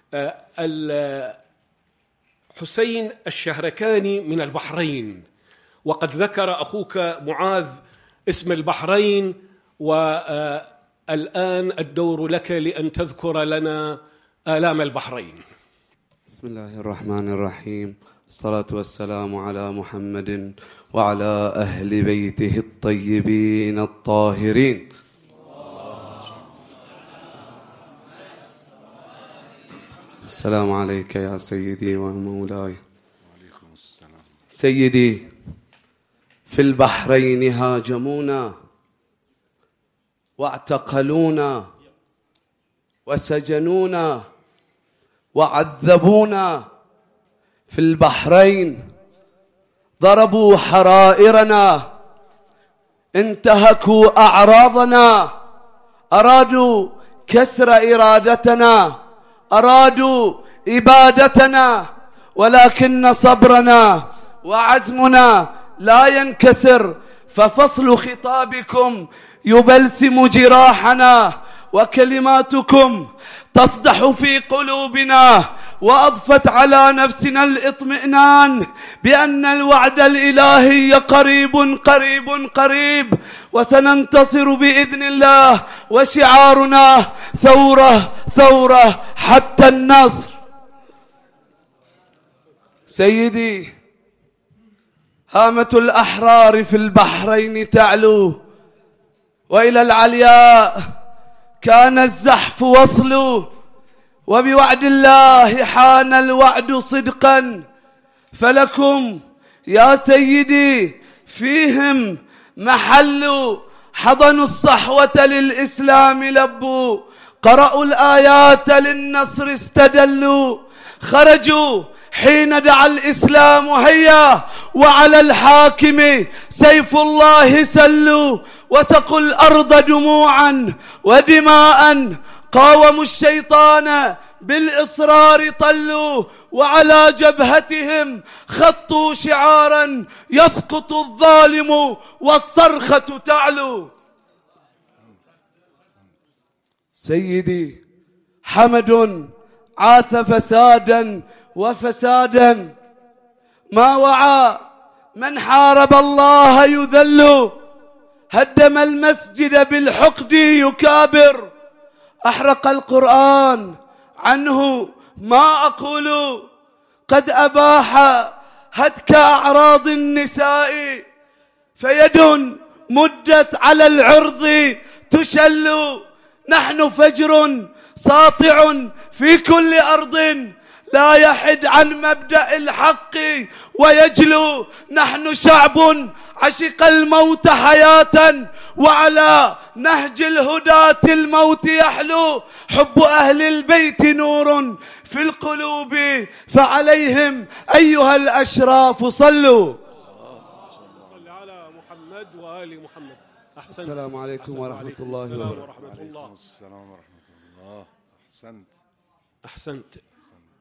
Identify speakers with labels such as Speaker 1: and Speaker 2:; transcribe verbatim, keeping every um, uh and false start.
Speaker 1: حسين الشهركاني من البحرين، وقد ذكر أخوك معاذ اسم البحرين، والآن الدور لك لأن تذكر لنا آلام البحرين.
Speaker 2: بسم الله الرحمن الرحيم، الصلاة والسلام على محمد وعلى أهل بيته الطيبين الطاهرين. السلام عليك يا سيدي ومولاي. سيدي، في البحرين هاجمونا واعتقلونا وسجنونا وعذبونا. في البحرين ضربوا حرائرنا، انتهكوا أعراضنا، أرادوا كسر إرادتنا، أرادوا إبادتنا، ولكن صبرنا وعزمنا لا ينكسر، ففصل خطابكم يبلسم جراحنا، وكلماتكم تصدح في قلوبنا، وأضفت على نفسنا الاطمئنان بأن الوعد الإلهي قريب قريب قريب، وسننتصر بإذن الله، وشعارنا ثورة ثورة حتى النصر. سيدي، هامة الأحرار في البحرين تعلو، وإلى العلياء كان الزحف وصل، وبوعد الله حان الوعد صدقا، فلكم يا سيدي فيهم محل، حضنوا الصحوة للإسلام لبوا، قرأوا الآيات للنصر استدلوا، خرجوا حين دعا الإسلام هيا، وعلى الحاكم سيف الله سلوا، وسقوا الأرض دموعا ودماء، قاوموا الشيطان بالإصرار طلوا، وعلى جبهتهم خطوا شعارا يسقط الظالم والصرخة تعلو. سيدي، حمد عاث فسادا وفسادا، ما وعى من حارب الله يذل، هدم المسجد بالحقد يكابر، أحرق القرآن عنه ما أقول، قد أباح هتك أعراض النساء، فيد مدت على العرض تشل، نحن فجر ساطع في كل أرض، لا يحد عن مبدأ الحق ويجلو، نحن شعب عشق الموت حياة، وعلى نهج الهداة الموت يحلو، حب أهل البيت نور في القلوب، فعليهم أيها الأشراف صلوا.
Speaker 1: صل على محمد وآل محمد. أحسنت.
Speaker 2: السلام عليكم ورحمة الله وبركاته.
Speaker 1: ورحمة الله.
Speaker 3: السلام ورحمة الله. أحسنت
Speaker 1: أحسنت.